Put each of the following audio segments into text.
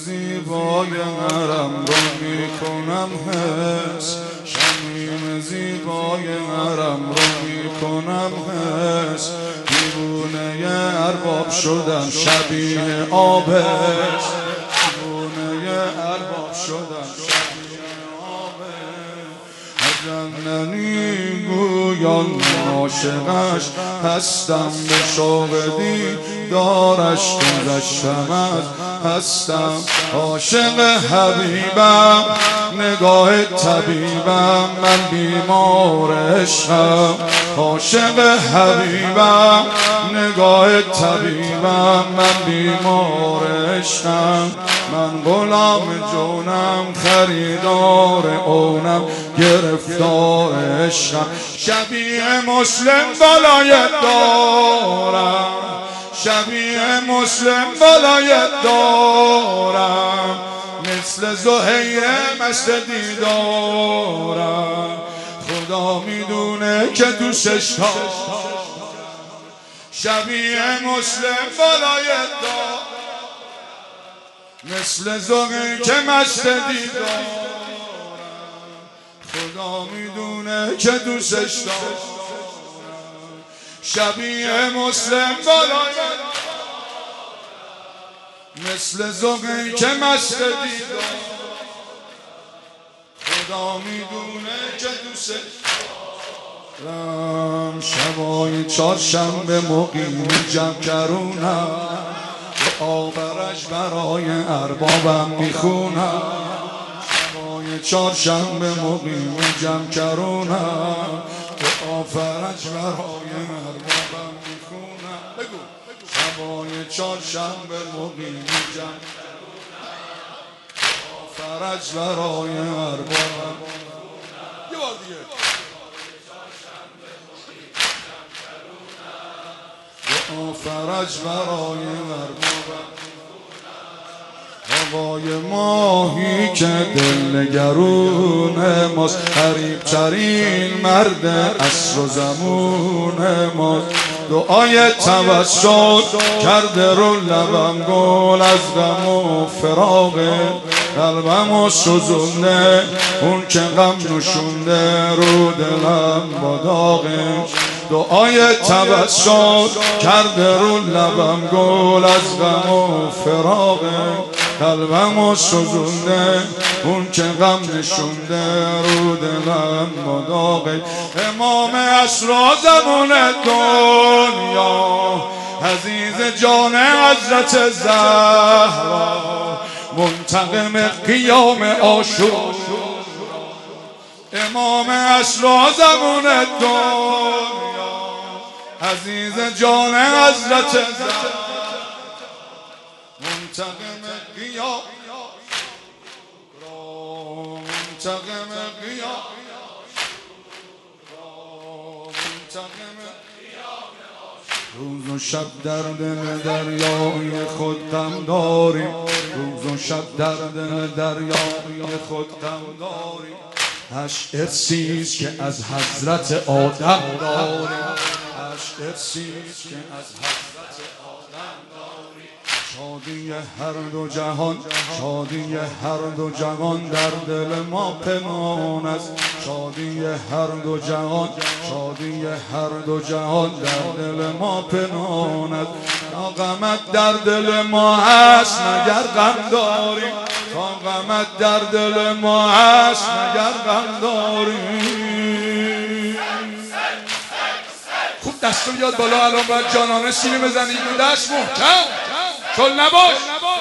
زیبای حرم رو میکنم حس، شمیم زیبای حرم رو میکنم حس. دیوونه ارباب شدم شبیه آبس، دیوونه ارباب شدم شبیه آبس. جننی گویان عاشقش هستم، به شوق دیدارش گذشتم از هستم. عاشق حبیبم نگاه طبیبم، من بیمار عشقم. عاشق حبیبم نگاه طبیبم، من بیمار عشقم. من غلام جونم خریدار اونم، گرفتار عشقم. شبیه مسلم بالایت دارم، شبیه مسلم بالایت دارم. مثل زهیر مست دیدارم، خدا میدونه که دوستش دارم. شبیه مسلم بالایت دارم، مثل زهیر که مست دیدارم. خدا میدونه که دوستش دارم. شبیه مسلم بالایت مثل زهیر که مست دیدارم. خدا میدونه که دوستش دارم. شبای چهارشنبه مقیم جمکرونم، آبرش برای اربابم میخونم. شبای چهارشنبه مقیم جمکرونم، آفرج برای اربابم میخونم. بگو شبای چهارشنبه مقیم جمکرونم، آفرج برای اربابم. یه بار دیگه. آفرج برای اربابم. هوای ماهی که دل نگرون ماست، غریب ترین مرد عصر و زمان ماست. دعای توسل کرده رو لبم، گل از غم و فراق قلبم و سوزونده. اون که غم نشونده رو دلم با داغش. دعای توسل کرده رو لبم، گل از غم و فراق قلبم و سوزونده. اون که غم نشونده رو دلم با داغش. امام اسرا زمان دنیا، عزیز جان حضرت زهرا، منتقم قیام عاشورا. امام اسرا زمان دنیا، عزیز جان حضرت زهرا، منتقم قیام عاشورا. منتقم قیام روز و شب در دل دریای خود غم داریم، روز و شب در دل دریای خود غم داریم. هشت ارسیست که از حضرت آدم داریم، هشت ارسیست که از حضرت آدم داریم. شادی هر دو جهان، شادی هر دو جهان در دل ما پنهان است. شادی هر دو جهان، شادی هر دو جهان در دل ما پنهان است. تا غمت در دل ما هست مگر غم داریم، تا غمت در دل ما هست مگر غم داریم. خوب دست رو بیاد بالا، الان باید جانانه سینه بزنید. دست محکم چل نباش.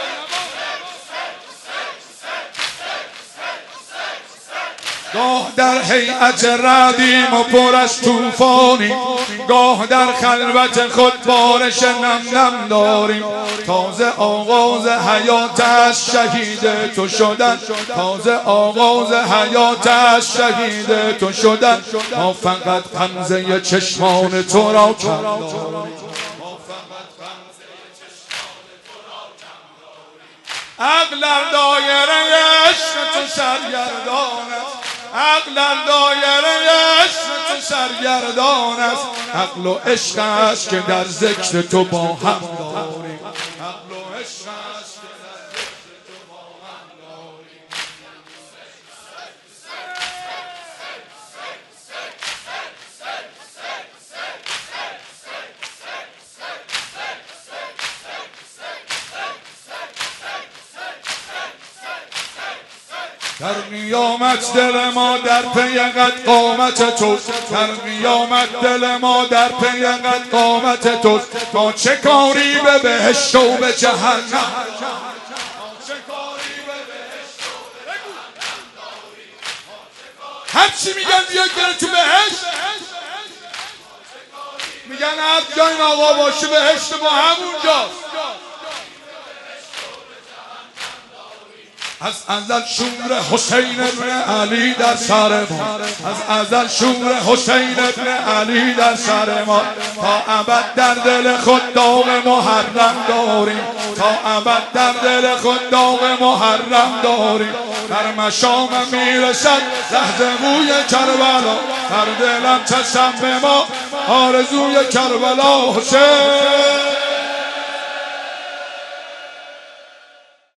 گاه در هیئت رعدیم و پر از طوفانی، گاه در خلوت خود بارش نم نم داریم. تازه آغاز حیات از شهید تو شدن، تازه آغاز حیات از شهید تو شدن. ما فقط غمزه چشمان تو را کم داریم. عقل در دایره عشق تو سرگردان است، عقل در دایره عشق تو سرگردان است. عقل و عشق است که در ذکر تو با هم داریم، عقل و عشق است که در ذکر تو با در قیامت دل ما در پی قد قامت توست، در قیامت دل ما در پی قد قامت توست. ما چه کاری به بهشت و به جهنم، هرچی میگن بیاید بره تو بهشت، میگن هر جای این آقا باشه بهشت با همونجاست. از ازل شور حسین ابن علی در سر ما، از ازل شور حسین ابن علی در سر ما. تا ابد در دل خود داغ محرم داریم، تا ابد در دل خود داغ محرم داریم. در مشامم میرسد لحظه بوی کربلا، در دلم چشم به ما آرزوی کربلا. حسین